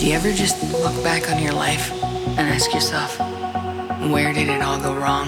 Do you ever just look back on your life and ask yourself, where did it all go wrong?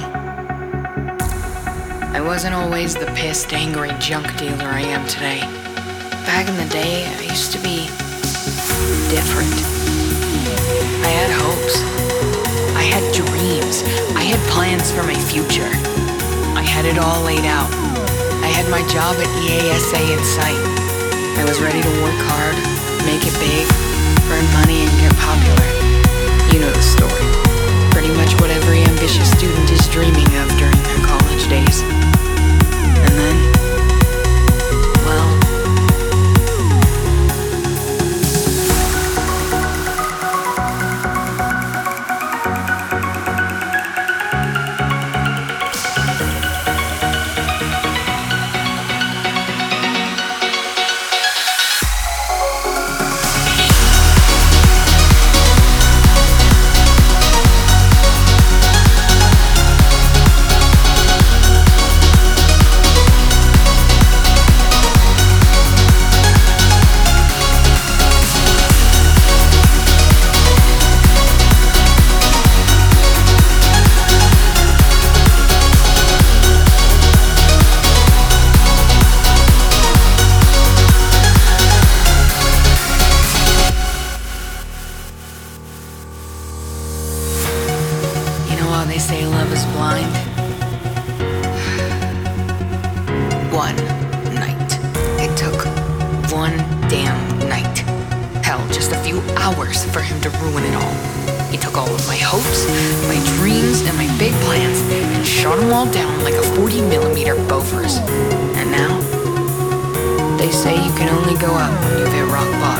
I wasn't always the pissed, angry junk dealer I am today. Back in the day, I used to be different. I had hopes. I had dreams. I had plans for my future. I had it all laid out. I had my job at EASA in sight. I was ready to work hard, make it big, earn money, and get popular. You know the story. Pretty much what every ambitious student is dreaming of during their college days. And then, well, they say love is blind. One night. It took one damn night. Hell, just a few hours for him to ruin it all. He took all of my hopes, my dreams, and my big plans and shot them all down like a 40mm Bofors. And now, they say you can only go up when you've hit rock bottom.